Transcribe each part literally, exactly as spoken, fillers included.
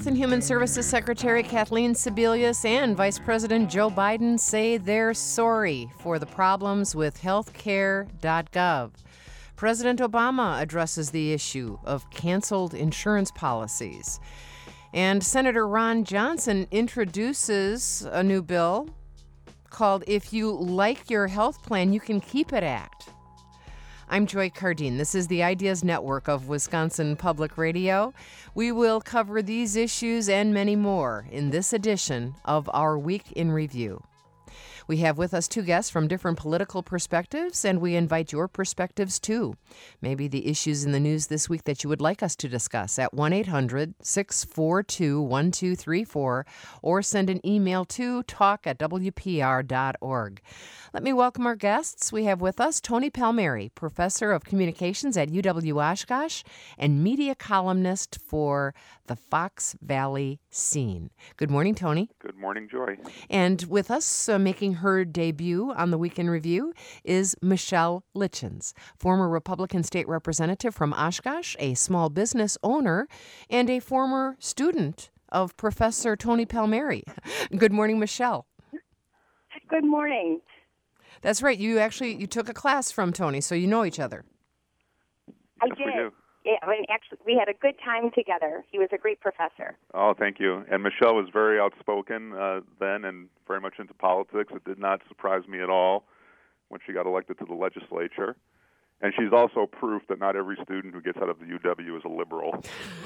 Health and Human Services Secretary Kathleen Sebelius and Vice President Joe Biden say they're sorry for the problems with health care dot gov. President Obama addresses the issue of canceled insurance policies. And Senator Ron Johnson introduces a new bill called If You Like Your Health Plan, You Can Keep It Act. I'm Joy Cardine. This is the Ideas Network of Wisconsin Public Radio. We will cover these issues and many more in this edition of our Week in Review. We have with us two guests from different political perspectives, and we invite your perspectives too. Maybe the issues in the news this week that you would like us to discuss at one eight hundred six four two one two three four or send an email to talk at w p r dot org. Let me welcome our guests. We have with us Tony Palmieri, Professor of Communications at U W Oshkosh and media columnist for the Fox Valley Scene. Good morning, Tony. Good morning, Joy. And with us, uh, making her debut on the Week in Review, is Michelle Litchens, former Republican state representative from Oshkosh, a small business owner, and a former student of Professor Tony Palmieri. Good morning, Michelle. Good morning. That's right. You actually you took a class from Tony, so you know each other. I Yes, we did. do. Yeah, I mean, actually, we had a good time together. He was a great professor. Oh, thank you. And Michelle was very outspoken uh, then and very much into politics. It did not surprise me at all when she got elected to the legislature. And she's also proof that not every student who gets out of the U W is a liberal.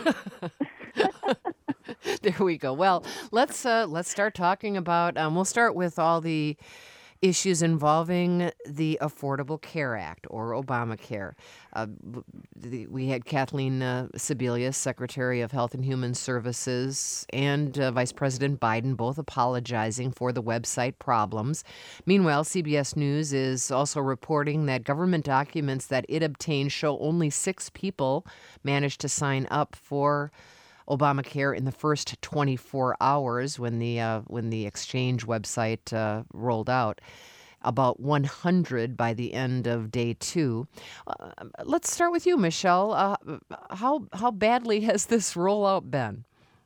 There we go. Well, let's uh, let's start talking about. Um, we'll start with all the issues involving the Affordable Care Act, or Obamacare. Uh, the, we had Kathleen uh, Sebelius, Secretary of Health and Human Services, and uh, Vice President Biden both apologizing for the website problems. Meanwhile, C B S News is also reporting that government documents that it obtained show only six people managed to sign up for Obamacare in the first twenty-four hours when the uh, when the exchange website uh, rolled out. About one hundred by the end of day two. Uh, let's start with you, Michelle. Uh, how how badly has this rollout been?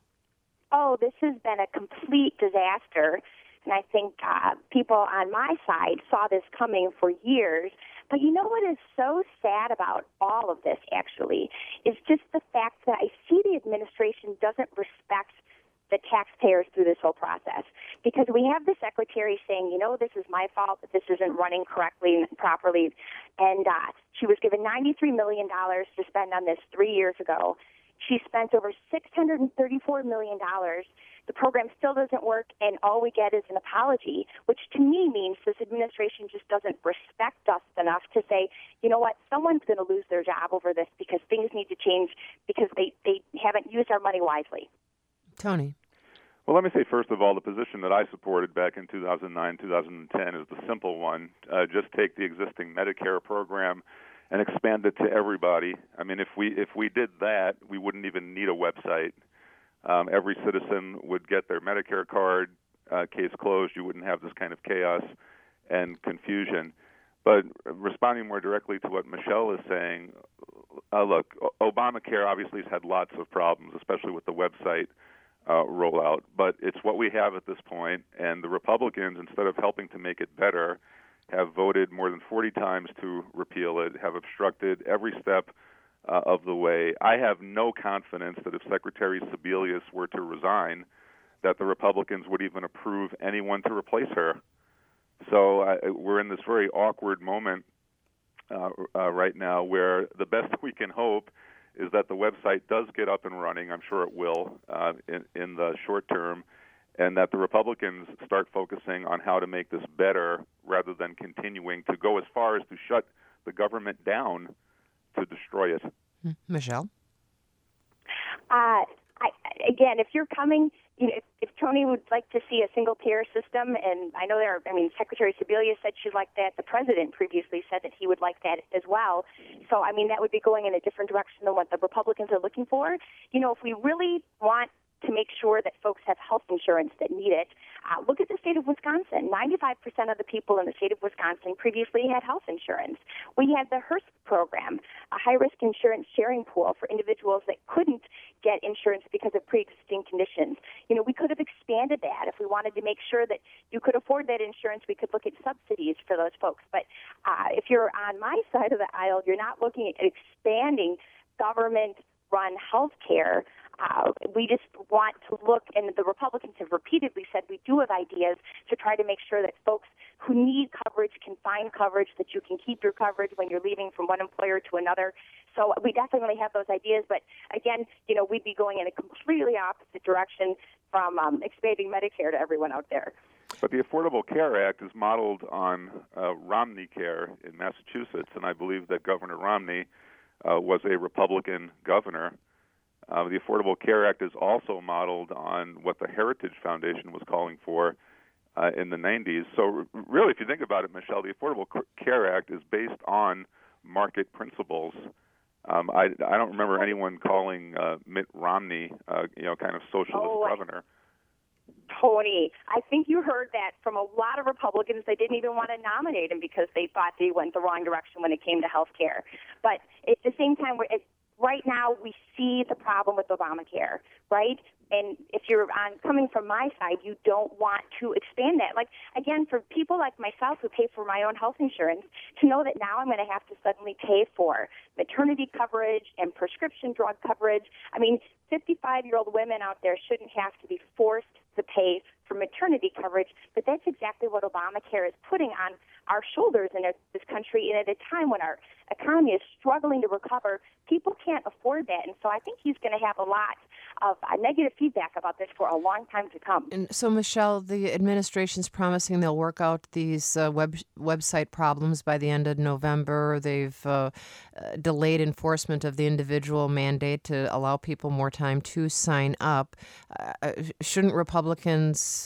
Oh, this has been a complete disaster. And I think uh, people on my side saw this coming for years. But you know what is so sad about all of this, actually, is just the fact that I see the administration doesn't respect the taxpayers through this whole process. Because we have the secretary saying, you know, this is my fault that this isn't running correctly and properly. And uh, she was given ninety-three million dollars to spend on this three years ago. She spent over six hundred thirty-four million dollars. The program still doesn't work, and all we get is an apology, which to me means this administration just doesn't respect us enough to say, you know what, someone's going to lose their job over this because things need to change because they, they haven't used our money wisely. Tony. Well, let me say, first of all, the position that I supported back in two thousand nine, two thousand ten is the simple one. Uh, just take the existing Medicare program and expand it to everybody. I mean, if we if we did that, we wouldn't even need a website. Um, every citizen would get their Medicare card, uh, case closed. You wouldn't have this kind of chaos and confusion. But responding more directly to what Michelle is saying, uh, look, Obamacare obviously has had lots of problems, especially with the website uh, rollout. But it's what we have at this point, and the Republicans, instead of helping to make it better, have voted more than forty times to repeal it, have obstructed every step Uh, of the way. I have no confidence that if Secretary Sebelius were to resign, that the Republicans would even approve anyone to replace her. So uh, we're in this very awkward moment uh, uh, right now where the best we can hope is that the website does get up and running. I'm sure it will uh, in, in the short term, and that the Republicans start focusing on how to make this better rather than continuing to go as far as to shut the government down to destroy it. Michelle? Uh, I, again, if you're coming, you know, if, if Tony would like to see a single-payer system, and I know there are, I mean, Secretary Sebelius said she'd like that. The president previously said that he would like that as well. So, I mean, that would be going in a different direction than what the Republicans are looking for. You know, if we really want to make sure that folks have health insurance that need it. Uh, look at the state of Wisconsin. ninety-five percent of the people in the state of Wisconsin previously had health insurance. We had the HIRST program, a high-risk insurance sharing pool for individuals that couldn't get insurance because of pre-existing conditions. You know, we could have expanded that. If we wanted to make sure that you could afford that insurance, we could look at subsidies for those folks. But uh, if you're on my side of the aisle, you're not looking at expanding government-run health care. Uh, we just want to look, and the Republicans have repeatedly said we do have ideas to try to make sure that folks who need coverage can find coverage, that you can keep your coverage when you're leaving from one employer to another. So we definitely have those ideas, but again, you know, we'd be going in a completely opposite direction from um, expanding Medicare to everyone out there. But the Affordable Care Act is modeled on uh, Romney Care in Massachusetts, and I believe that Governor Romney uh, was a Republican governor. Uh, the Affordable Care Act is also modeled on what the Heritage Foundation was calling for uh, in the nineties. So really, if you think about it, Michelle, the Affordable Care Act is based on market principles. Um, I, I don't remember anyone calling uh, Mitt Romney, uh, you know, kind of socialist oh, governor. Tony, I think you heard that from a lot of Republicans. They didn't even want to nominate him because they thought they went the wrong direction when it came to health care. But at the same time, we're, it, right now we see the problem with Obamacare, right? And if you're on coming from my side, you don't want to expand that. Like, again, for people like myself who pay for my own health insurance, to know that now I'm going to have to suddenly pay for maternity coverage and prescription drug coverage. I mean, fifty-five-year-old women out there shouldn't have to be forced to pay for maternity coverage, but that's exactly what Obamacare is putting on our shoulders in this country. And at a time when our economy is struggling to recover, people can't afford that. And so I think he's going to have a lot of uh, negative feedback about this for a long time to come. And so, Michelle, the administration's promising they'll work out these uh, web website problems by the end of November. They've uh, uh, delayed enforcement of the individual mandate to allow people more time to sign up. Uh, shouldn't Republicans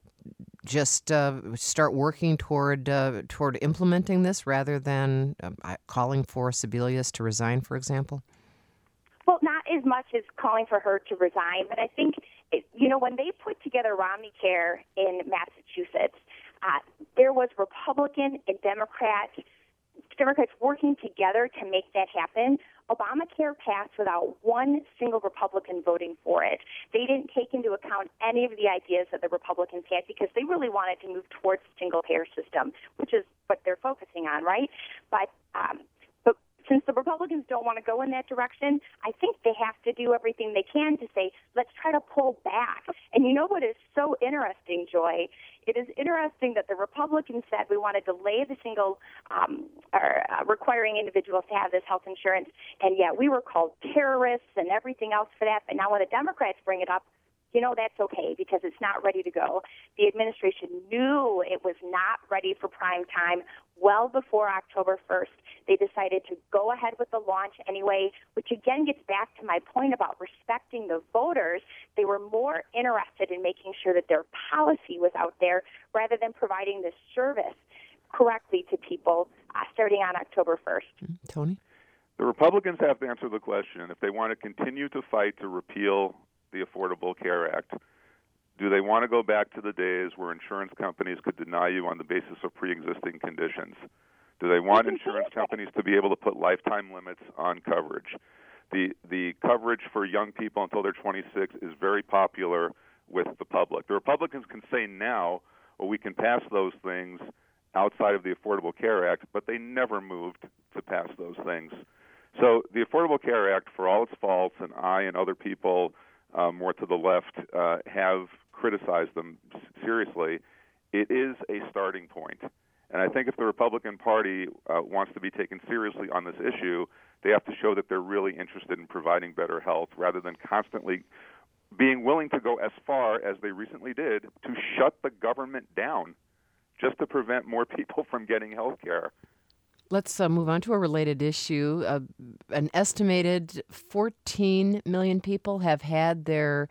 just uh, start working toward uh, toward implementing this rather than uh, calling for Sebelius to resign, for example? Well, not as much as calling for her to resign, but I think, it, you know, when they put together Romney Care in Massachusetts, uh, there was Republican and Democrat, Democrats working together to make that happen. Obamacare passed without one single Republican voting for it. They didn't take into account any of the ideas that the Republicans had because they really wanted to move towards the single-payer system, which is what they're focusing on, right? But um, but since the Republicans don't want to go in that direction, I think they have to do everything they can to say, let's try to pull back. And you know what is so interesting, Joy? It is interesting that the Republicans said we want to delay the single, um, or uh, requiring individuals to have this health insurance, and yet we were called terrorists and everything else for that. But now when the Democrats bring it up, you know, that's okay because it's not ready to go. The administration knew it was not ready for prime time well before October first. They decided to go ahead with the launch anyway, which again gets back to my point about respecting the voters. They were more interested in making sure that their policy was out there rather than providing this service correctly to people uh, starting on October first. Tony? The Republicans have to answer the question if they want to continue to fight to repeal the Affordable Care Act. Do they want to go back to the days where insurance companies could deny you on the basis of pre-existing conditions? Do they want insurance companies to be able to put lifetime limits on coverage? The the coverage for young people until they're twenty-six is very popular with the public. The Republicans can say now, well, we can pass those things outside of the Affordable Care Act, but they never moved to pass those things. So the Affordable Care Act, for all its faults, and I and other people Uh, more to the left, uh, have criticized them seriously, it is a starting point. And I think if the Republican Party uh, wants to be taken seriously on this issue, they have to show that they're really interested in providing better health rather than constantly being willing to go as far as they recently did to shut the government down just to prevent more people from getting health care. Let's uh, move on to a related issue. Uh, an estimated fourteen million people have had their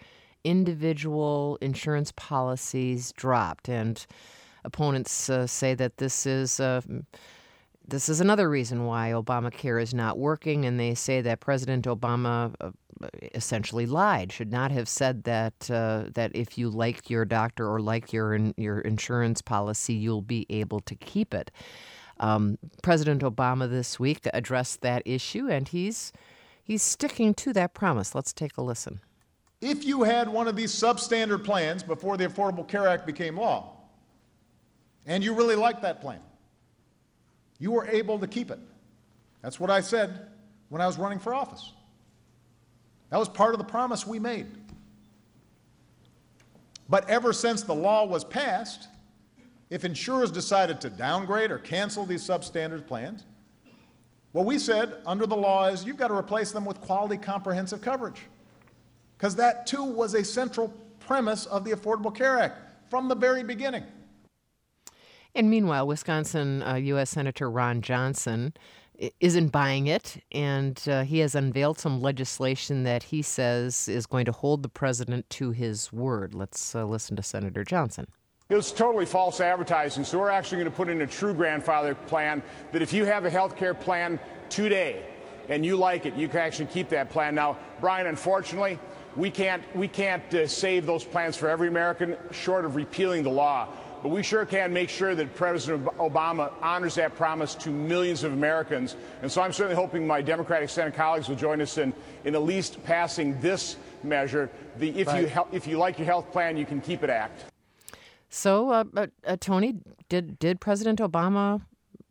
individual insurance policies dropped, and opponents uh, say that this is uh, This is another reason why Obamacare is not working, and they say that President Obama uh, essentially lied. Should not have said that uh, that if you like your doctor or like your in, your insurance policy, you'll be able to keep it. Um, President Obama this week addressed that issue, and he's he's sticking to that promise. Let's take a listen. If you had one of these substandard plans before the Affordable Care Act became law, and you really liked that plan, you were able to keep it. That's what I said when I was running for office. That was part of the promise we made. But ever since the law was passed, if insurers decided to downgrade or cancel these substandard plans, what we said under the law is you've got to replace them with quality comprehensive coverage. Because that, too, was a central premise of the Affordable Care Act from the very beginning. And meanwhile, Wisconsin uh, U S Senator Ron Johnson isn't buying it, and uh, he has unveiled some legislation that he says is going to hold the president to his word. Let's uh, listen to Senator Johnson. It was totally false advertising, so we're actually going to put in a true grandfather plan that if you have a health care plan today and you like it, you can actually keep that plan. Now, Brian, unfortunately, we can't, we can't uh, save those plans for every American short of repealing the law. But we sure can make sure that President Obama honors that promise to millions of Americans. And so I'm certainly hoping my Democratic Senate colleagues will join us in, in at least passing this measure, the if, right. you, if you like your health plan, you can keep it act. So, uh, uh, uh, Tony, did, did President Obama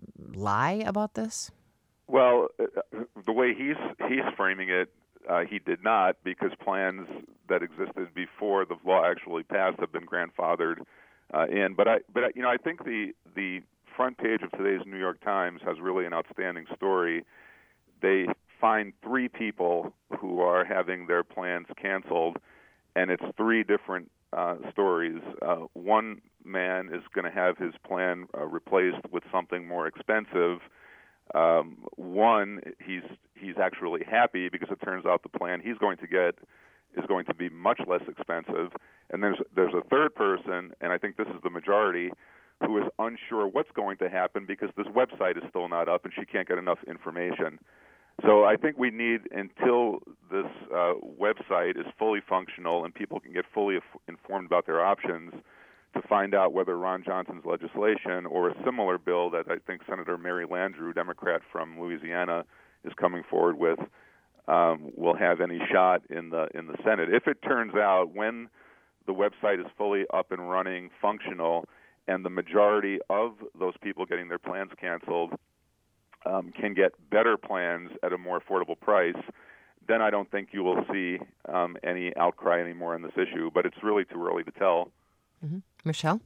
lie about this? Well, uh, the way he's, he's framing it, uh, he did not, because plans that existed before the law actually passed have been grandfathered Uh, in, but I, but I, you know, I think the the front page of today's New York Times has really an outstanding story. They find three people who are having their plans canceled, and it's three different uh, stories. Uh, one man is going to have his plan uh, replaced with something more expensive. Um, one, he's he's actually happy because it turns out the plan he's going to get is going to be much less expensive. And there's there's a third person, and I think this is the majority, who is unsure what's going to happen because this website is still not up and she can't get enough information. So I think we need, until this uh, website is fully functional and people can get fully af- informed about their options, to find out whether Ron Johnson's legislation or a similar bill that I think Senator Mary Landrieu, Democrat from Louisiana, is coming forward with, um, will have any shot in the in the Senate. If it turns out when the website is fully up and running, functional, and the majority of those people getting their plans canceled um, can get better plans at a more affordable price, then I don't think you will see um, any outcry anymore on this issue. But it's really too early to tell. Mm-hmm. Michelle?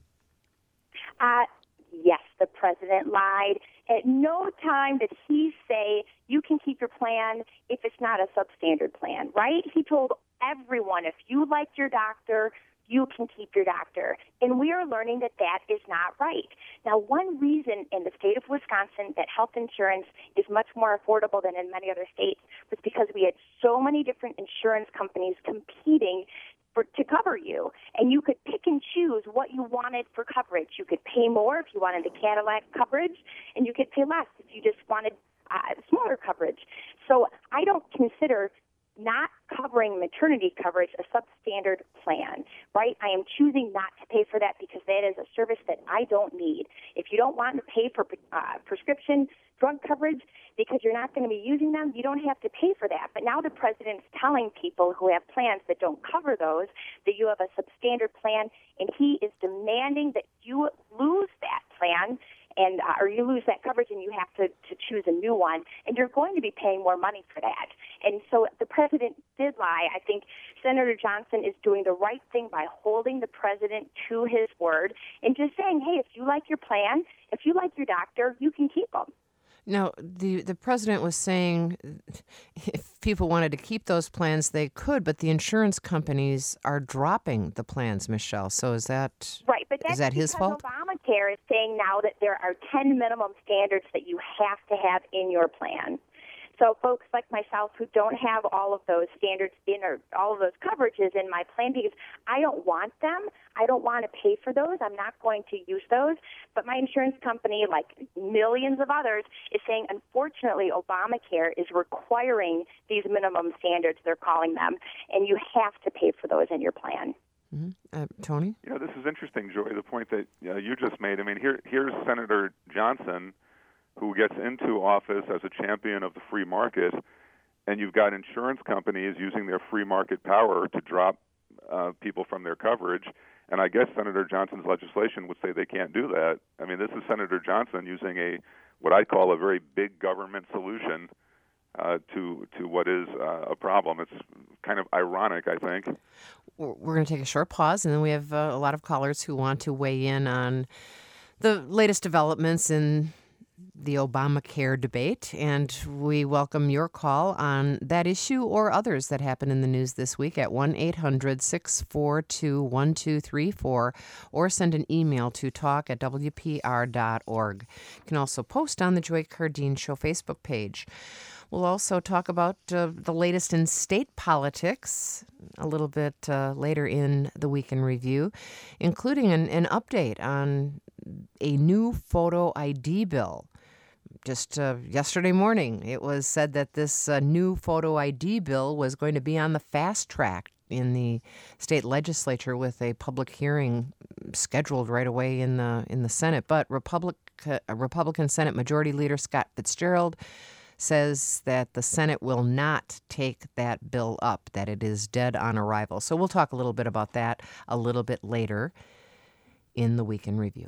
Uh, yes, the president lied. At no time did he say you can keep your plan if it's not a substandard plan, right? He told everyone, if you like your doctor, you can keep your doctor. And we are learning that that is not right. Now, one reason in the state of Wisconsin that health insurance is much more affordable than in many other states was because we had so many different insurance companies competing for, to cover you. And you could pick and choose what you wanted for coverage. You could pay more if you wanted the Cadillac coverage, and you could pay less if you just wanted uh, smaller coverage. So I don't consider not covering maternity coverage a substandard plan, right? I am choosing not to pay for that because that is a service that I don't need. If you don't want to pay for uh, prescription drug coverage because you're not going to be using them, you don't have to pay for that. But now the president's telling people who have plans that don't cover those that you have a substandard plan, and he is demanding that you lose that plan and uh, or you lose that coverage and you have to, to choose a new one, and you're going to be paying more money for that. And so the president did lie. I think Senator Johnson is doing the right thing by holding the president to his word and just saying, hey, if you like your plan, if you like your doctor, you can keep them. Now, the, the president was saying if people wanted to keep those plans, they could, but the insurance companies are dropping the plans, Michelle. So is that right? But that's is that his fault? Obamacare is saying now that there are ten minimum standards that you have to have in your plan. So folks like myself who don't have all of those standards in or all of those coverages in my plan because I don't want them, I don't want to pay for those, I'm not going to use those, but my insurance company, like millions of others, is saying, unfortunately, Obamacare is requiring these minimum standards, they're calling them, and you have to pay for those in your plan. Mm-hmm. Uh, Tony? You know, this is interesting, Joy, the point that uh, you just made. I mean, here, here's Senator Johnson, who gets into office as a champion of the free market, and you've got insurance companies using their free market power to drop uh, people from their coverage. And I guess Senator Johnson's legislation would say they can't do that. I mean, this is Senator Johnson using a what I call a very big government solution uh, to to what is uh, a problem. It's kind of ironic, I think. We're going to take a short pause, and then we have uh, a lot of callers who want to weigh in on the latest developments in the Obamacare debate, and we welcome your call on that issue or others that happen in the news this week at one eight hundred six four two one two three four or send an email to talk at w p r dot org. You can also post on the Joy Cardeen Show Facebook page. We'll also talk about uh, the latest in state politics a little bit uh, later in the Week in Review, including an, an update on a new photo I D bill. Just uh, yesterday morning, it was said that this uh, new photo I D bill was going to be on the fast track in the state legislature with a public hearing scheduled right away in the in the Senate. But Republic, uh, Republican Senate Majority Leader Scott Fitzgerald says that the Senate will not take that bill up, that it is dead on arrival. So we'll talk a little bit about that a little bit later in the Week in Review.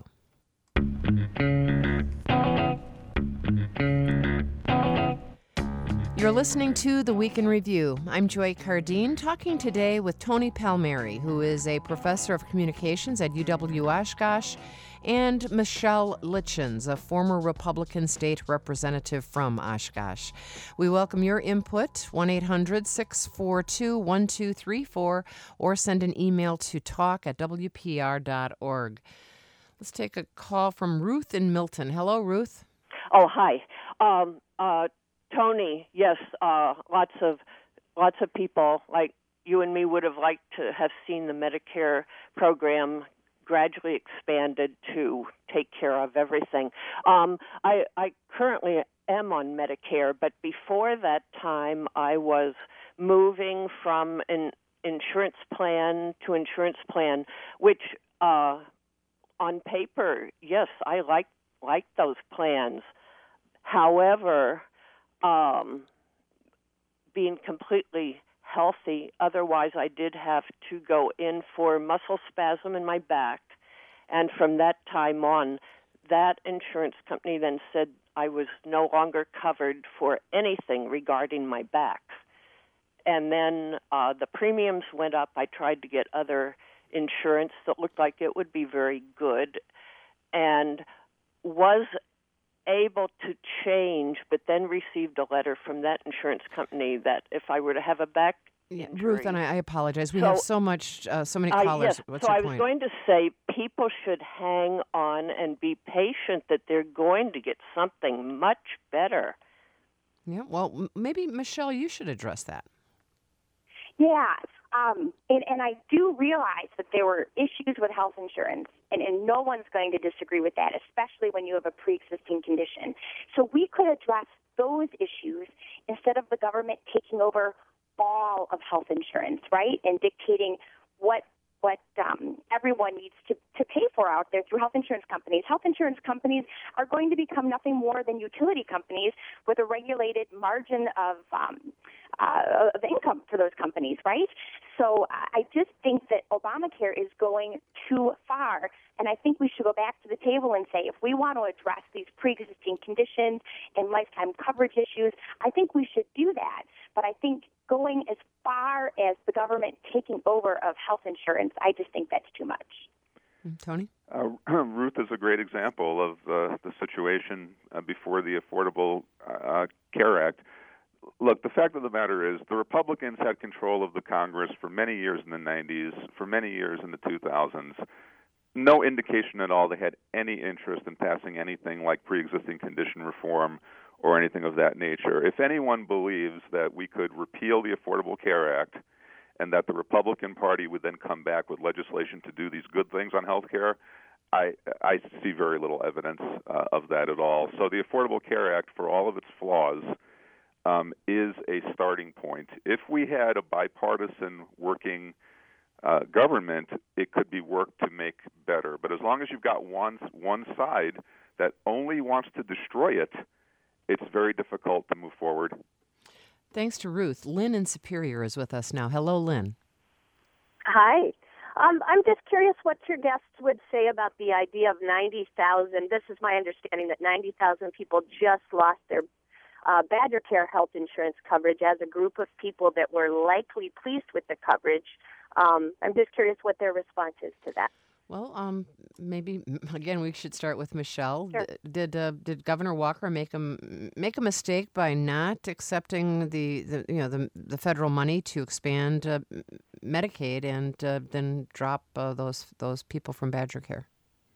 You're listening to The Week in Review. I'm Joy Cardeen, talking today with Tony Palmieri, who is a professor of communications at U W Oshkosh, and Michelle Litchens, a former Republican state representative from Oshkosh. We welcome your input, one eight hundred six four two one two three four, or send an email to talk at w p r dot org. Let's take a call from Ruth in Milton. Hello, Ruth. Oh, hi. Um, uh, Tony, yes, uh, lots of lots of people like you and me would have liked to have seen the Medicare program gradually expanded to take care of everything. Um, I, I currently am on Medicare, but before that time, I was moving from an insurance plan to insurance plan, which uh, on paper, yes, I like like those plans. However, um, being completely healthy, otherwise I did have to go in for muscle spasm in my back, and from that time on, that insurance company then said I was no longer covered for anything regarding my back. And then uh, the premiums went up. I tried to get other insurance that looked like it would be very good, and was able to change, but then received a letter from that insurance company that if I were to have a back yeah, injury, Ruth, and I, I apologize. We so, have so much, uh, so many callers. Uh, yes. What's so your I was point? going to say people should hang on and be patient that they're going to get something much better. Yeah, well, m- maybe, Michelle, you should address that. Yeah, um, and, and I do realize that there were issues with health insurance, and, and no one's going to disagree with that, especially when you have a pre-existing condition. So we could address those issues instead of the government taking over all of health insurance, right, and dictating what what um, everyone needs to, to pay for out there through health insurance companies. Health insurance companies are going to become nothing more than utility companies with a regulated margin of um, uh, of income for those companies, right? So I just think that Obamacare is going too far, and I think we should go back to the table and say if we want to address these pre-existing conditions and lifetime coverage issues, I think we should do that. But I think going as far as the government taking over of health insurance, I just think that's too much. Tony? Uh, Ruth is a great example of uh, the situation uh, before the Affordable uh, Care Act. Look, the fact of the matter is the Republicans had control of the Congress for many years in the nineties, for many years in the two thousands. No indication at all they had any interest in passing anything like pre-existing condition reform or anything of that nature. If anyone believes that we could repeal the Affordable Care Act and that the Republican Party would then come back with legislation to do these good things on health care, I, I see very little evidence uh, of that at all. So the Affordable Care Act, for all of its flaws, um, is a starting point. If we had a bipartisan working uh, government, it could be worked to make better. But as long as you've got one, one side that only wants to destroy it, it's very difficult to move forward. Thanks to Ruth. Lynn in Superior is with us now. Hello, Lynn. Hi. Um, I'm just curious what your guests would say about the idea of ninety thousand. This is my understanding that ninety thousand people just lost their uh, Badger Care health insurance coverage as a group of people that were likely pleased with the coverage. Um, I'm just curious what their response is to that. Well, um, maybe again we should start with Michelle. Sure. D- Did uh, did Governor Walker make a make a mistake by not accepting the, the you know the the federal money to expand uh, Medicaid and uh, then drop uh, those those people from Badger Care?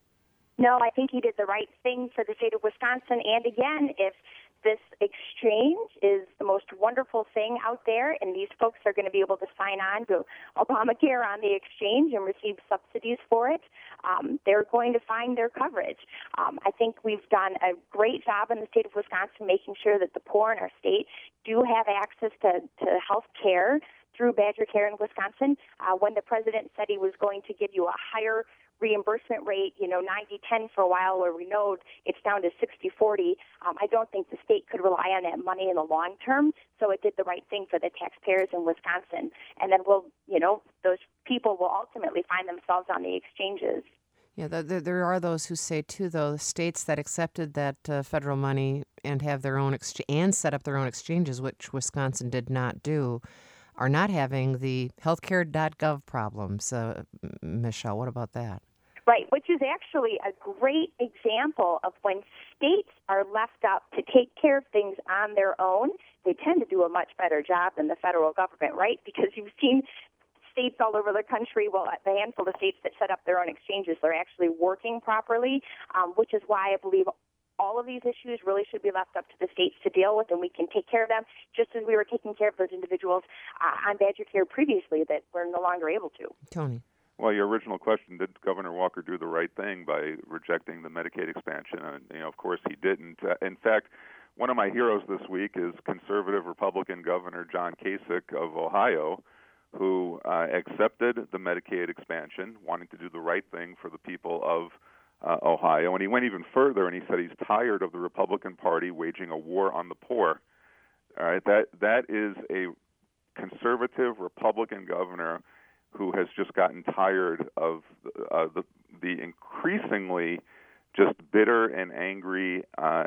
No, I think he did the right thing for the state of Wisconsin. And again, if this exchange is the most wonderful thing out there, and these folks are going to be able to sign on to Obamacare on the exchange and receive subsidies for it, um, they're going to find their coverage. Um, I think we've done a great job in the state of Wisconsin making sure that the poor in our state do have access to, to health care through Badger Care in Wisconsin. Uh, when the president said he was going to give you a higher reimbursement rate, you know, ninety ten for a while, where we know it's down to sixty forty. Um, I don't think the state could rely on that money in the long term, so it did the right thing for the taxpayers in Wisconsin. And then we'll, you know, those people will ultimately find themselves on the exchanges. Yeah, there, there are those who say, too, though, states that accepted that uh, federal money and have their own ex- and set up their own exchanges, which Wisconsin did not do, are not having the healthcare dot gov problems. Uh, Michelle, what about that? Right, which is actually a great example of when states are left up to take care of things on their own, they tend to do a much better job than the federal government, right? Because you've seen states all over the country, well, the handful of states that set up their own exchanges, they're actually working properly, um, which is why I believe all of these issues really should be left up to the states to deal with, and we can take care of them just as we were taking care of those individuals uh, on Badger Care previously that we're no longer able to. Tony. Well, your original question, did Governor Walker do the right thing by rejecting the Medicaid expansion? And, you know, of course he didn't. Uh, in fact, one of my heroes this week is conservative Republican Governor John Kasich of Ohio, who uh, accepted the Medicaid expansion, wanting to do the right thing for the people of uh, Ohio. And he went even further, and he said he's tired of the Republican Party waging a war on the poor. All right, that that is a conservative Republican governor who has just gotten tired of uh, the, the increasingly just bitter and angry uh,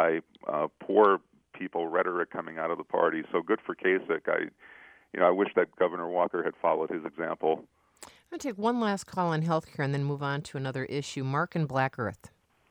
anti-poor uh, people rhetoric coming out of the party. So good for Kasich. I, you know, I wish that Governor Walker had followed his example. I'm going to take one last call on healthcare and then move on to another issue. Mark in Black Earth.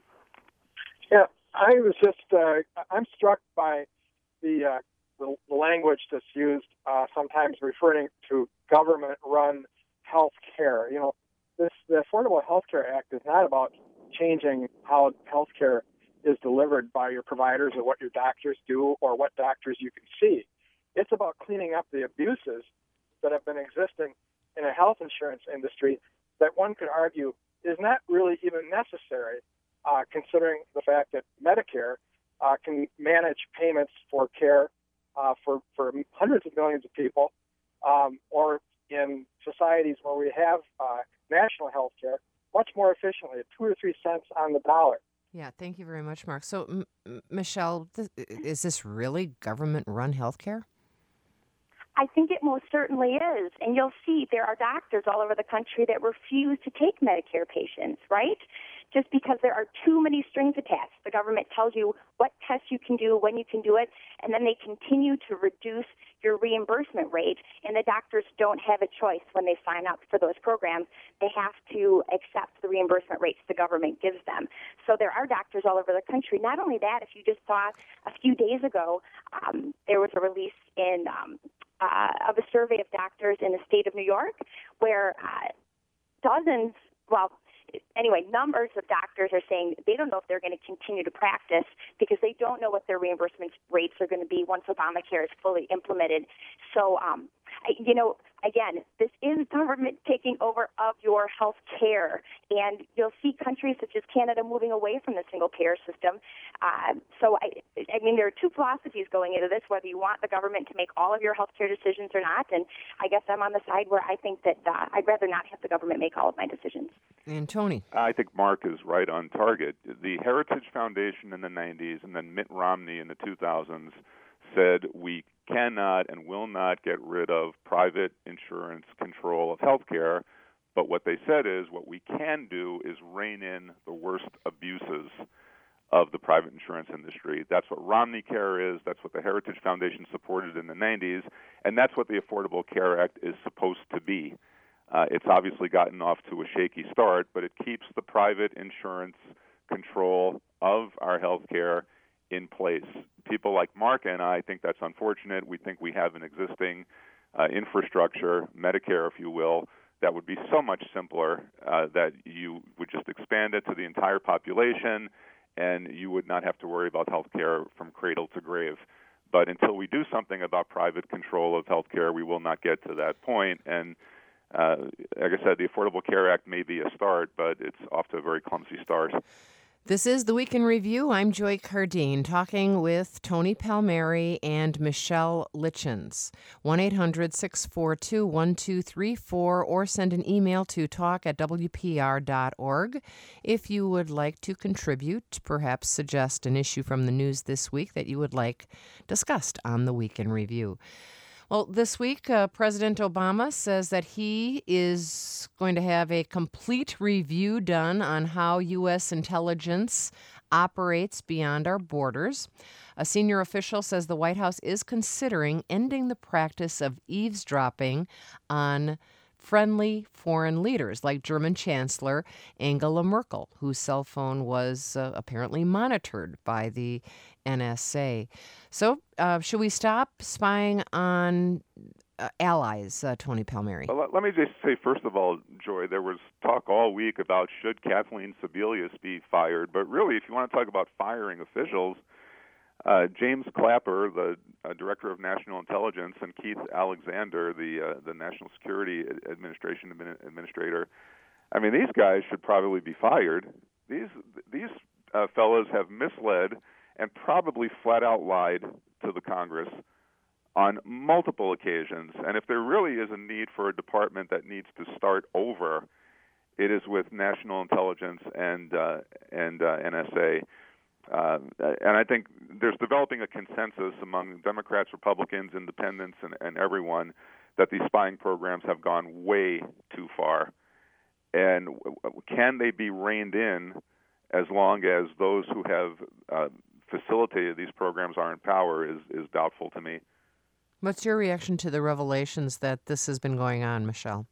Yeah, I was just, uh, I'm struck by the uh, The, the language that's used, uh, sometimes referring to government-run health care. You know, this the Affordable Health Care Act is not about changing how health care is delivered by your providers or what your doctors do or what doctors you can see. It's about cleaning up the abuses that have been existing in a health insurance industry that one could argue is not really even necessary, uh, considering the fact that Medicare uh, can manage payments for care Uh, for, for hundreds of millions of people, um, or in societies where we have uh, national health care, much more efficiently at two or three cents on the dollar. Yeah, thank you very much, Mark. So, M- M- Michelle, th- is this really government-run health care? I think it most certainly is. And you'll see there are doctors all over the country that refuse to take Medicare patients, right? Just because there are too many strings attached. The government tells you what tests you can do, when you can do it, and then they continue to reduce your reimbursement rate, and the doctors don't have a choice when they sign up for those programs. They have to accept the reimbursement rates the government gives them. So there are doctors all over the country. Not only that, if you just saw a few days ago, um, there was a release in um, uh, of a survey of doctors in the state of New York where uh, dozens, well, anyway, numbers of doctors are saying they don't know if they're going to continue to practice because they don't know what their reimbursement rates are going to be once Obamacare is fully implemented. So, um, I, you know, again, this is government taking over of your health care, and you'll see countries such as Canada moving away from the single-payer system. Uh, so, I, I mean, there are two philosophies going into this, whether you want the government to make all of your health care decisions or not, and I guess I'm on the side where I think that uh, I'd rather not have the government make all of my decisions. And Tony? I think Mark is right on target. The Heritage Foundation in the nineties and then Mitt Romney in the two thousands said we cannot and will not get rid of private insurance control of health care. But what they said is what we can do is rein in the worst abuses of the private insurance industry. That's what Romney Care is. That's what the Heritage Foundation supported in the nineties. And that's what the Affordable Care Act is supposed to be. Uh, it's obviously gotten off to a shaky start, but it keeps the private insurance control of our health care in place. People like Mark and I think that's unfortunate. We think we have an existing uh, infrastructure, Medicare, if you will, that would be so much simpler uh, that you would just expand it to the entire population and you would not have to worry about health care from cradle to grave. But until we do something about private control of health care, we will not get to that point. And uh, like I said, the Affordable Care Act may be a start, but it's off to a very clumsy start. This is The Week in Review. I'm Joy Cardine, talking with Tony Palmieri and Michelle Litchens. one eight hundred six four two one two three four or send an email to talk at w p r dot org. If you would like to contribute, perhaps suggest an issue from the news this week that you would like discussed on The Week in Review. Well, this week, uh, President Obama says that he is going to have a complete review done on how U S intelligence operates beyond our borders. A senior official says the White House is considering ending the practice of eavesdropping on friendly foreign leaders like German Chancellor Angela Merkel, whose cell phone was uh, apparently monitored by the N S A. So uh, should we stop spying on uh, allies, uh, Tony Palmieri? Well, let, let me just say, first of all, Joy, there was talk all week about should Kathleen Sebelius be fired. But really, if you want to talk about firing officials, Uh, James Clapper, the uh, Director of National Intelligence, and Keith Alexander, the uh, the National Security Administration admin- Administrator, I mean, these guys should probably be fired. These these uh, fellows have misled and probably flat out lied to the Congress on multiple occasions. And if there really is a need for a department that needs to start over, it is with National Intelligence and uh, and uh, N S A. Uh, and I think there's developing a consensus among Democrats, Republicans, Independents, and, and everyone that these spying programs have gone way too far. And can they be reined in as long as those who have uh, facilitated these programs are in power is, is doubtful to me. What's your reaction to the revelations that this has been going on, Michelle?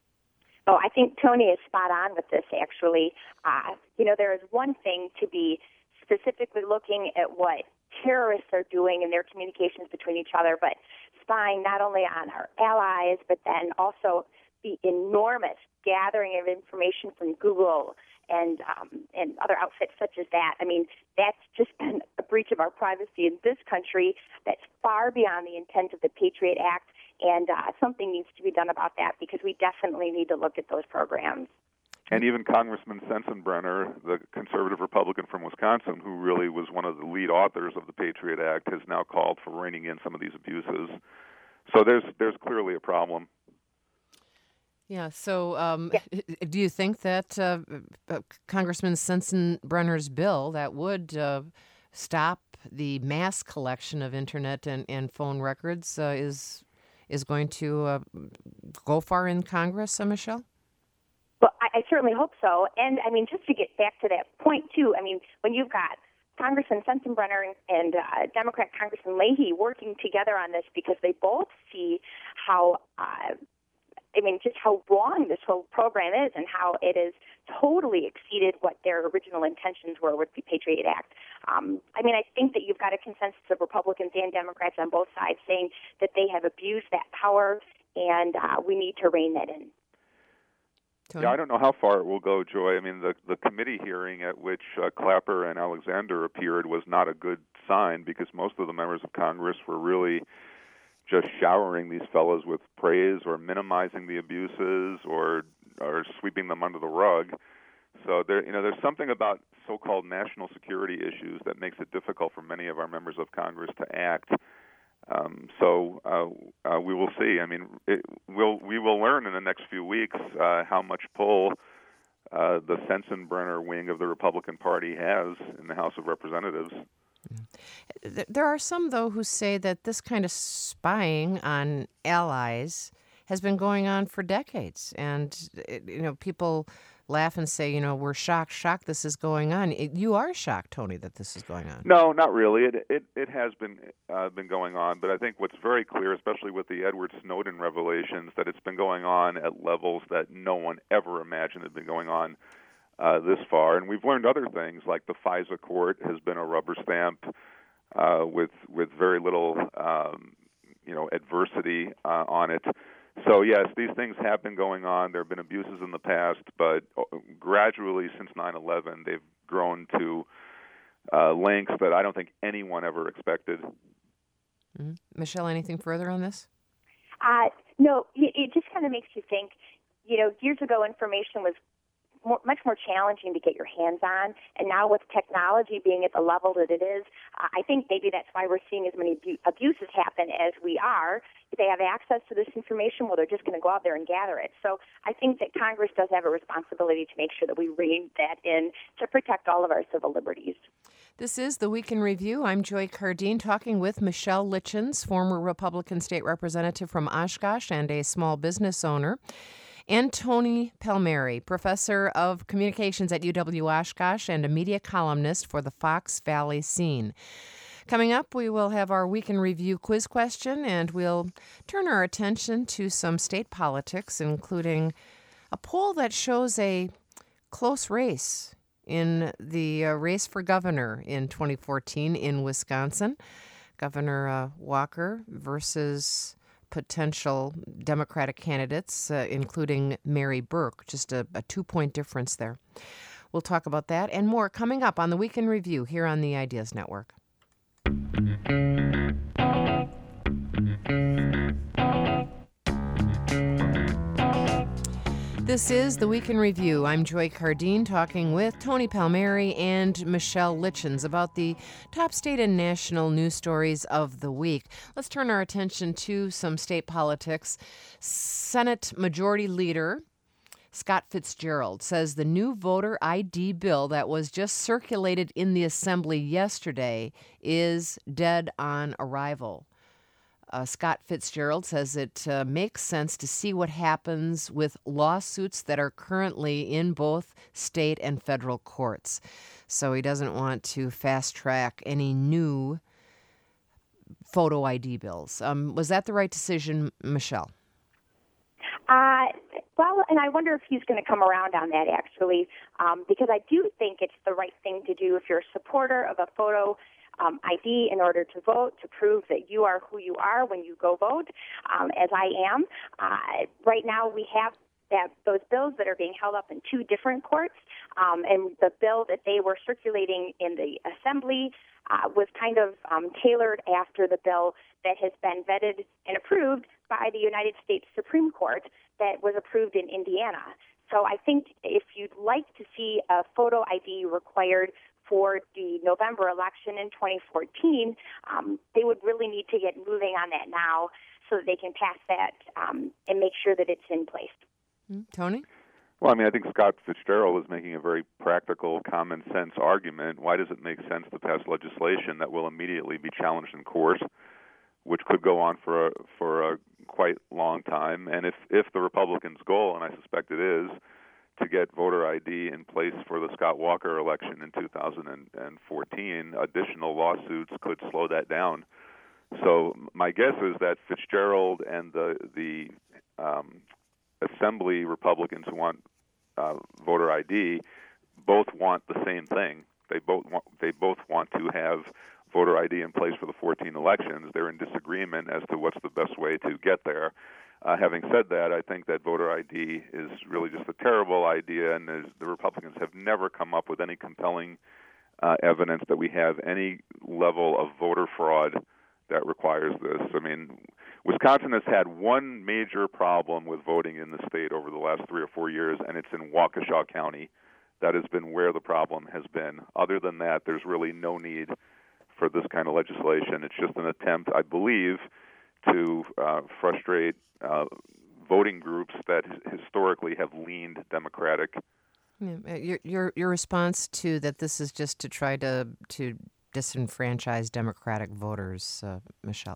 Oh, I think Tony is spot on with this, actually. Uh, you know, there is one thing to be specifically looking at what terrorists are doing in their communications between each other, but spying not only on our allies, but then also the enormous gathering of information from Google and um, and other outfits such as that. I mean, that's just been a breach of our privacy in this country that's far beyond the intent of the Patriot Act, and uh, something needs to be done about that because we definitely need to look at those programs. And even Congressman Sensenbrenner, the conservative Republican from Wisconsin, who really was one of the lead authors of the Patriot Act, has now called for reining in some of these abuses. So there's there's clearly a problem. Yeah, so um, yeah. do you think that uh, uh, Congressman Sensenbrenner's bill that would uh, stop the mass collection of Internet and, and phone records uh, is is going to uh, go far in Congress, uh, Michelle? Well, I, I certainly hope so. And, I mean, just to get back to that point, too, I mean, when you've got Congressman Sensenbrenner and uh, Democrat Congressman Leahy working together on this because they both see how, uh, I mean, just how wrong this whole program is and how it has totally exceeded what their original intentions were with the Patriot Act. Um, I mean, I think that you've got a consensus of Republicans and Democrats on both sides saying that they have abused that power and uh, we need to rein that in. Tony? Yeah, I don't know how far it will go, Joy. I mean, the the committee hearing at which uh, Clapper and Alexander appeared was not a good sign because most of the members of Congress were really just showering these fellows with praise or minimizing the abuses or or sweeping them under the rug. So there, you know, there's something about so-called national security issues that makes it difficult for many of our members of Congress to act. Um, so uh, uh, we will see. I mean, it, we'll we will learn in the next few weeks uh, how much pull uh, the Sensenbrenner wing of the Republican Party has in the House of Representatives. There are some, though, who say that this kind of spying on allies has been going on for decades. And, you know, people laugh and say, you know, we're shocked, shocked this is going on. You are shocked, Tony, that this is going on. No, not really. It it, it has been uh, been going on. But I think what's very clear, especially with the Edward Snowden revelations, that it's been going on at levels that no one ever imagined had been going on Uh, this far, and we've learned other things like the FISA court has been a rubber stamp uh, with with very little, um, you know, adversity uh, on it. So yes, these things have been going on. There have been abuses in the past, but gradually since nine eleven, they've grown to uh, lengths that I don't think anyone ever expected. Mm-hmm. Michelle, anything further on this? Uh, no, it just kind of makes you think. You know, years ago, information was More, much more challenging to get your hands on, and now with technology being at the level that it is, uh, I think maybe that's why we're seeing as many abu- abuses happen as we are. If they have access to this information, well, they're just going to go out there and gather it. So I think that Congress does have a responsibility to make sure that we rein that in to protect all of our civil liberties. This is the Week in Review. I'm Joy Cardine talking with Michelle Litchens, former Republican state representative from Oshkosh and a small business owner, and Tony Palmieri, professor of communications at U W Oshkosh and a media columnist for the Fox Valley Scene. Coming up, we will have our Week in Review quiz question, and we'll turn our attention to some state politics, including a poll that shows a close race in the uh, race for governor in twenty fourteen in Wisconsin. Governor uh, Walker versus potential Democratic candidates, uh, including Mary Burke, just a, a two-point difference there. We'll talk about that and more coming up on the Week in Review here on the Ideas Network. This is the Week in Review. I'm Joy Cardine talking with Tony Palmieri and Michelle Litchens about the top state and national news stories of the week. Let's turn our attention to some state politics. Senate Majority Leader Scott Fitzgerald says the new voter I D bill that was just circulated in the Assembly yesterday is dead on arrival. Uh, Scott Fitzgerald says it uh, makes sense to see what happens with lawsuits that are currently in both state and federal courts. So he doesn't want to fast track any new photo I D bills. Um, was that the right decision, Michelle? Uh, well, and I wonder if he's going to come around on that, actually, um, because I do think it's the right thing to do if you're a supporter of a photo Um, I D in order to vote, to prove that you are who you are when you go vote, um, as I am. Uh, right now we have that those bills that are being held up in two different courts, um, and the bill that they were circulating in the Assembly uh, was kind of um, tailored after the bill that has been vetted and approved by the United States Supreme Court that was approved in Indiana. So I think if you'd like to see a photo I D required for the November election in twenty fourteen, um, they would really need to get moving on that now so that they can pass that um, and make sure that it's in place. Mm, Tony? Well, I mean, I think Scott Fitzgerald is making a very practical, common sense argument. Why does it make sense to pass legislation that will immediately be challenged in court, which could go on for a, for a quite long time? And if, if the Republicans' goal, and I suspect it is, to get voter I D in place for the Scott Walker election in two thousand fourteen, additional lawsuits could slow that down. So my guess is that Fitzgerald and the the um, Assembly Republicans who want uh, voter I D both want the same thing. They both want they both want to have voter I D in place for the fourteen elections. They're in disagreement as to what's the best way to get there. Uh, having said that, I think that voter I D is really just a terrible idea, and the Republicans have never come up with any compelling uh, evidence that we have any level of voter fraud that requires this. I mean, Wisconsin has had one major problem with voting in the state over the last three or four years, and it's in Waukesha County. That has been where the problem has been. Other than that, there's really no need for this kind of legislation. It's just an attempt, I believe, to uh, frustrate uh, voting groups that historically have leaned Democratic. Yeah, your your your response to that, this is just to try to to disenfranchise Democratic voters, uh, Michelle.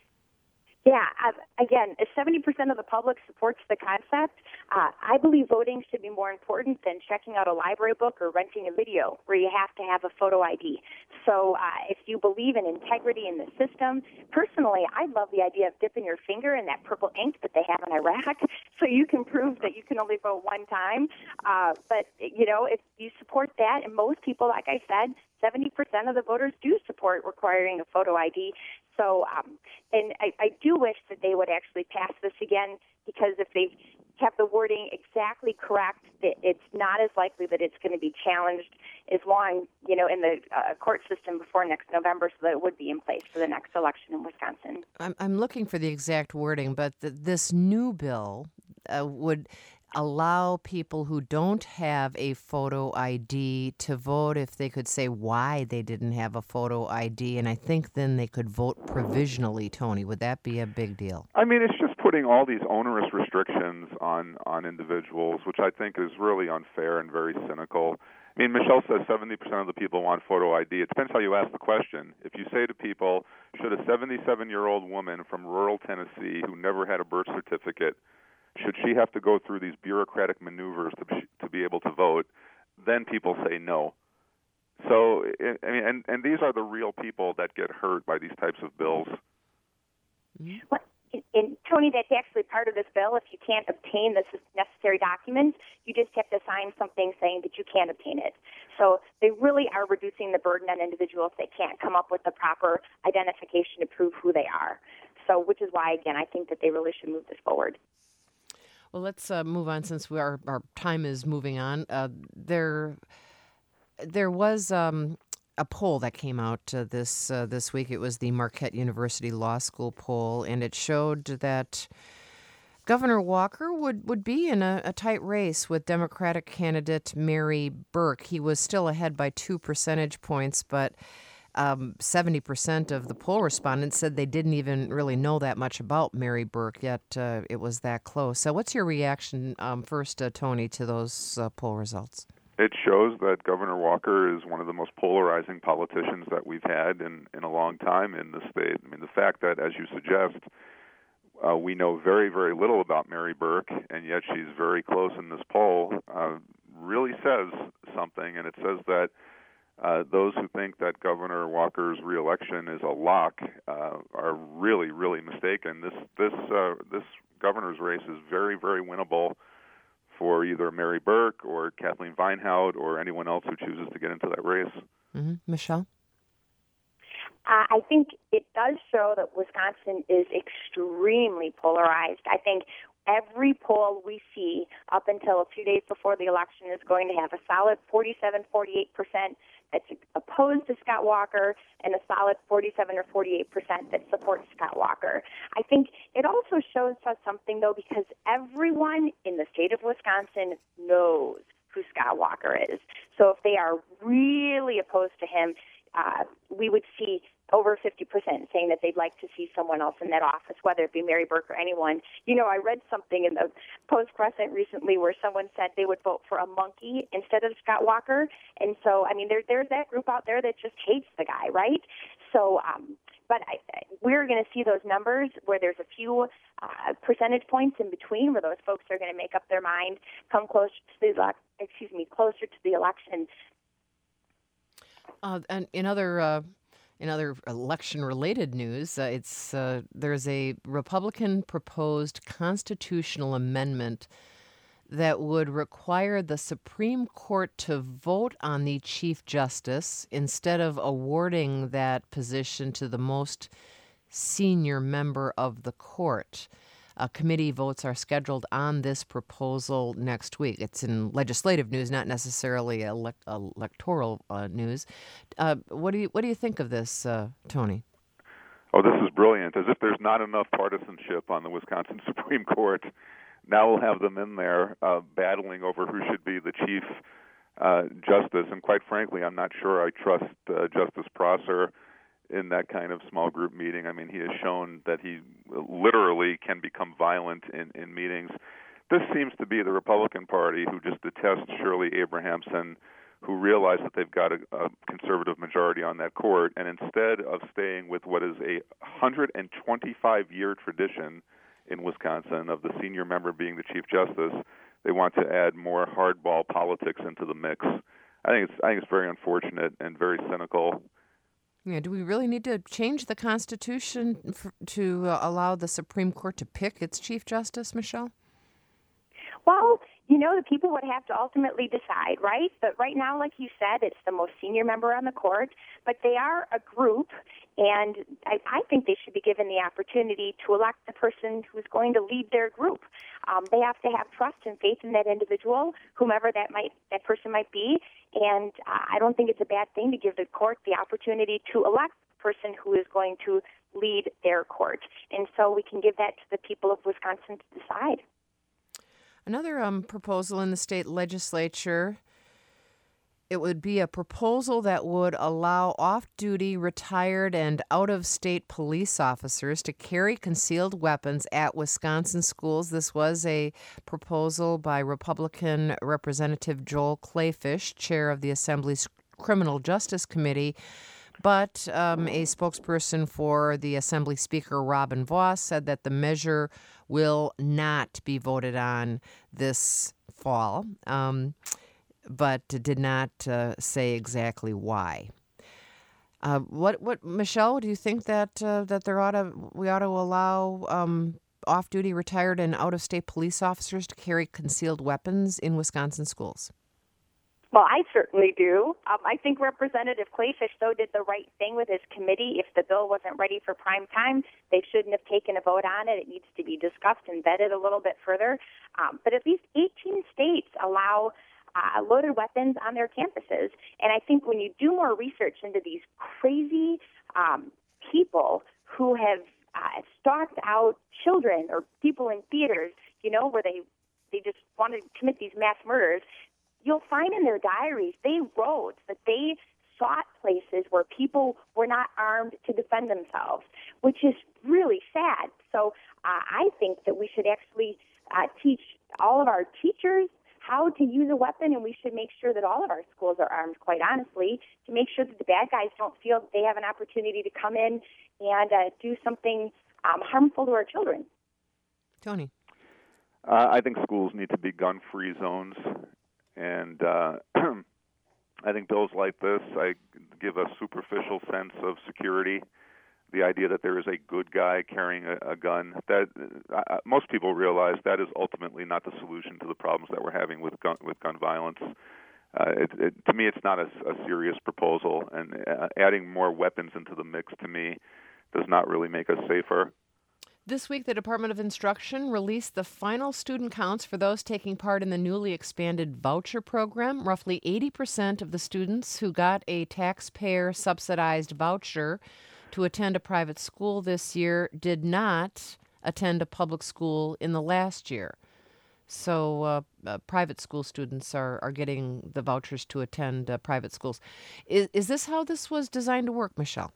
Yeah, uh, again, if seventy percent of the public supports the concept, uh, I believe voting should be more important than checking out a library book or renting a video where you have to have a photo I D. So uh, if you believe in integrity in the system, personally, I love the idea of dipping your finger in that purple ink that they have in Iraq so you can prove that you can only vote one time. Uh, but, you know, if you support that, and most people, like I said, seventy percent of the voters do support requiring a photo I D. So, um, and I, I do wish that they would actually pass this again, because if they have the wording exactly correct, that it's not as likely that it's going to be challenged as long, you know, in the uh, court system before next November, so that it would be in place for the next election in Wisconsin. I'm, I'm looking for the exact wording, but th- this new bill uh, would allow people who don't have a photo I D to vote if they could say why they didn't have a photo I D, and I think then they could vote provisionally. Tony, would that be a big deal? I mean, it's just putting all these onerous restrictions on, on individuals, which I think is really unfair and very cynical. I mean, Michelle says seventy percent of the people want photo I D. It depends how you ask the question. If you say to people, should a seventy-seven-year-old woman from rural Tennessee who never had a birth certificate, should she have to go through these bureaucratic maneuvers to be, to be able to vote, then people say no. So, I mean, and, and these are the real people that get hurt by these types of bills. Well, and, and Tony, that's actually part of this bill. If you can't obtain the necessary documents, you just have to sign something saying that you can't obtain it. So they really are reducing the burden on individuals that can't come up with the proper identification to prove who they are. So, which is why, again, I think that they really should move this forward. Well, let's uh, move on since we are, our time is moving on. Uh, there, there was um, a poll that came out uh, this uh, this week. It was the Marquette University Law School poll, and it showed that Governor Walker would, would be in a, a tight race with Democratic candidate Mary Burke. He was still ahead by two percentage points, but Um, seventy percent of the poll respondents said they didn't even really know that much about Mary Burke, yet uh, it was that close. So what's your reaction, um, first, uh, Tony, to those uh, poll results? It shows that Governor Walker is one of the most polarizing politicians that we've had in, in a long time in the state. I mean, the fact that, as you suggest, uh, we know very, very little about Mary Burke, and yet she's very close in this poll, uh, really says something, and it says that Uh, those who think that Governor Walker's reelection is a lock uh, are really, really mistaken. This this uh, this governor's race is very, very winnable for either Mary Burke or Kathleen Vinehout or anyone else who chooses to get into that race. Mm-hmm. Michelle? Uh, I think it does show that Wisconsin is extremely polarized. I think every poll we see up until a few days before the election is going to have a solid forty-seven, forty-eight percent that's opposed to Scott Walker and a solid forty-seven or forty-eight percent that supports Scott Walker. I think it also shows us something, though, because everyone in the state of Wisconsin knows who Scott Walker is. So if they are really opposed to him, uh, we would see over fifty percent saying that they'd like to see someone else in that office, whether it be Mary Burke or anyone. You know, I read something in the Post-Crescent recently where someone said they would vote for a monkey instead of Scott Walker. And so, I mean, there, there's that group out there that just hates the guy, right? So, um, but I, we're going to see those numbers where there's a few uh, percentage points in between where those folks are going to make up their mind, come closer to the, excuse me, closer to the election. Uh, and in other uh, in other election-related news, uh, it's uh, there's a Republican proposed constitutional amendment that would require the Supreme Court to vote on the Chief Justice instead of awarding that position to the most senior member of the court. Uh, committee votes are scheduled on this proposal next week. It's in legislative news, not necessarily elect- electoral uh, news. Uh, what do you what do you think of this, uh, Tony? Oh, this is brilliant. As if there's not enough partisanship on the Wisconsin Supreme Court. Now we'll have them in there uh, battling over who should be the chief uh, justice. And quite frankly, I'm not sure I trust uh, Justice Prosser in that kind of small group meeting. I mean, he has shown that he literally can become violent in, in meetings. This seems to be the Republican Party, who just detests Shirley Abrahamson, who realize that they've got a, a conservative majority on that court, and instead of staying with what is a one hundred twenty-five year tradition in Wisconsin of the senior member being the Chief Justice, they want to add more hardball politics into the mix. I think it's I think it's very unfortunate and very cynical. Yeah, do we really need to change the Constitution for, to uh, allow the Supreme Court to pick its Chief Justice, Michelle? Well, you know, the people would have to ultimately decide, right? But right now, like you said, it's the most senior member on the court, but they are a group, and I, I think they should be given the opportunity to elect the person who's going to lead their group. Um, they have to have trust and faith in that individual, whomever that might that person might be, and uh, I don't think it's a bad thing to give the court the opportunity to elect the person who is going to lead their court. And so we can give that to the people of Wisconsin to decide. Another um, proposal in the state legislature, it would be a proposal that would allow off-duty, retired, and out-of-state police officers to carry concealed weapons at Wisconsin schools. This was a proposal by Republican Representative Joel Kleefisch, chair of the Assembly's Criminal Justice Committee. But um, a spokesperson for the Assembly Speaker, Robin Vos, said that the measure will not be voted on this fall, um, but did not uh, say exactly why. Uh, what, what, Michelle? Do you think that uh, that there ought to we ought to allow um, off-duty, retired, and out-of-state police officers to carry concealed weapons in Wisconsin schools? Well, I certainly do. Um, I think Representative Kleefisch, though, did the right thing with his committee. If the bill wasn't ready for prime time, they shouldn't have taken a vote on it. It needs to be discussed and vetted a little bit further. Um, but at least eighteen states allow uh, loaded weapons on their campuses. And I think when you do more research into these crazy um, people who have uh, stalked out children or people in theaters, you know, where they, they just want to commit these mass murders, you'll find in their diaries they wrote that they sought places where people were not armed to defend themselves, which is really sad. So uh, I think that we should actually uh, teach all of our teachers how to use a weapon, and we should make sure that all of our schools are armed, quite honestly, to make sure that the bad guys don't feel that they have an opportunity to come in and uh, do something um, harmful to our children. Tony? Uh, I think schools need to be gun-free zones. And uh, I think bills like this I give a superficial sense of security. The idea that there is a good guy carrying a, a gun, that uh, most people realize that is ultimately not the solution to the problems that we're having with gun, with gun violence. Uh, it, it, to me, it's not a, a serious proposal, and uh, adding more weapons into the mix, to me, does not really make us safer. This week, the Department of Instruction released the final student counts for those taking part in the newly expanded voucher program. Roughly eighty percent of the students who got a taxpayer-subsidized voucher to attend a private school this year did not attend a public school in the last year. So uh, uh, private school students are, are getting the vouchers to attend uh, private schools. Is, is this how this was designed to work, Michelle?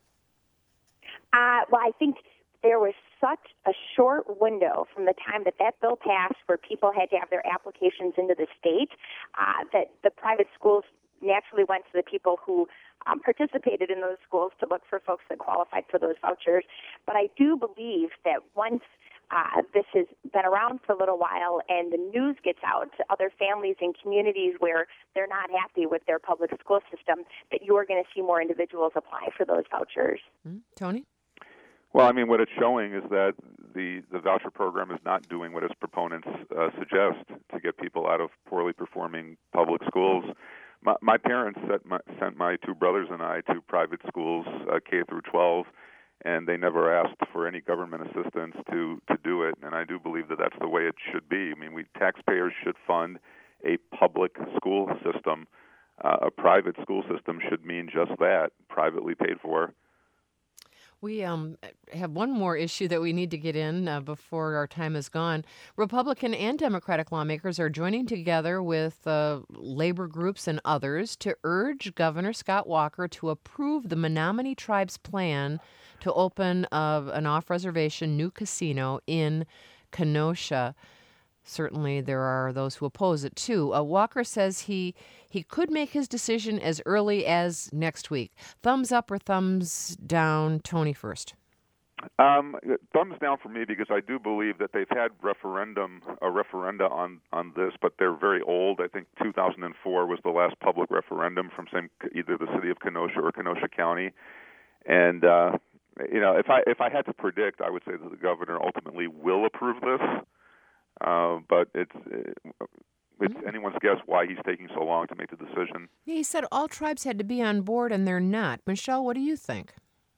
Uh, well, I think there was such a short window from the time that that bill passed where people had to have their applications into the state uh, that the private schools naturally went to the people who um, participated in those schools to look for folks that qualified for those vouchers. But I do believe that once uh, this has been around for a little while and the news gets out to other families and communities where they're not happy with their public school system, that you are going to see more individuals apply for those vouchers. Mm-hmm. Tony? Well, I mean, what it's showing is that the, the voucher program is not doing what its proponents uh, suggest to get people out of poorly performing public schools. My, my parents sent my, sent my two brothers and I to private schools, uh, K through twelve, and they never asked for any government assistance to, to do it. And I do believe that that's the way it should be. I mean, we taxpayers should fund a public school system. Uh, a private school system should mean just that, privately paid for. We um, have one more issue that we need to get in uh, before our time is gone. Republican and Democratic lawmakers are joining together with uh, labor groups and others to urge Governor Scott Walker to approve the Menominee Tribe's plan to open uh, an off-reservation new casino in Kenosha. Certainly, there are those who oppose it, too. Uh, Walker says he he could make his decision as early as next week. Thumbs up or thumbs down? Tony first. Um, thumbs down for me, because I do believe that they've had referendum a referenda on, on this, but they're very old. I think two thousand four was the last public referendum from same, either the city of Kenosha or Kenosha County. And, uh, you know, if I if I had to predict, I would say that the governor ultimately will approve this. Uh, but it's it's anyone's guess why he's taking so long to make the decision. Yeah, he said all tribes had to be on board, and they're not. Michelle, what do you think?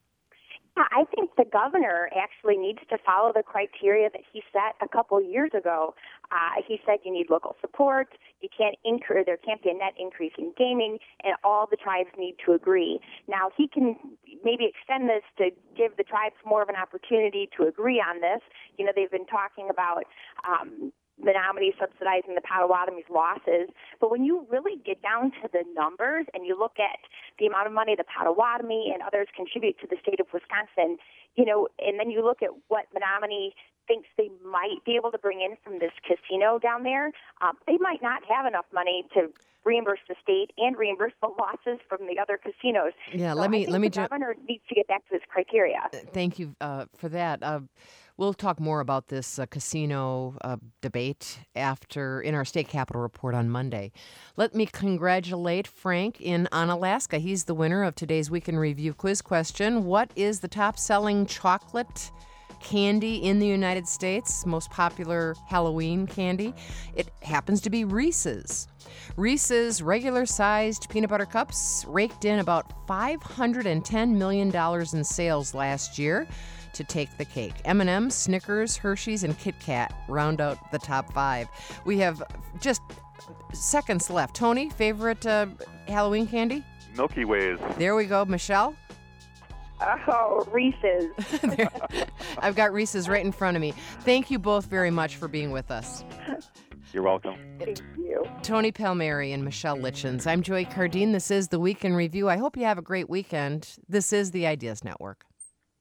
I think the governor actually needs to follow the criteria that he set a couple years ago. Uh, he said you need local support, you can't increase, there can't be a net increase in gaming, and all the tribes need to agree. Now, he can maybe extend this to give the tribes more of an opportunity to agree on this. You know, they've been talking about um, Menominee subsidizing the Potawatomi's losses. But when you really get down to the numbers and you look at the amount of money the Potawatomi and others contribute to the state of Wisconsin, you know, and then you look at what Menominee thinks they might be able to bring in from this casino down there, um, they might not have enough money to reimburse the state and reimburse the losses from the other casinos. Yeah, so let me I think let me. The Ju- governor needs to get back to his criteria. Thank you uh, for that. Uh, we'll talk more about this uh, casino uh, debate after in our state capitol report on Monday. Let me congratulate Frank in Onalaska. He's the winner of today's Week in Review quiz question. What is the top-selling chocolate candy in the United States, most popular Halloween candy? It happens to be Reese's. Reese's regular-sized peanut butter cups raked in about five hundred ten million dollars in sales last year to take the cake. M and M's, Snickers, Hershey's, and Kit Kat round out the top five. We have just seconds left. Tony, favorite uh, Halloween candy? Milky Ways. There we go. Michelle? Oh, Reese's. I've got Reese's right in front of me. Thank you both very much for being with us. You're welcome. Thank you. Tony Palmieri and Michelle Litchens. I'm Joy Cardine. This is The Week in Review. I hope you have a great weekend. This is the Ideas Network.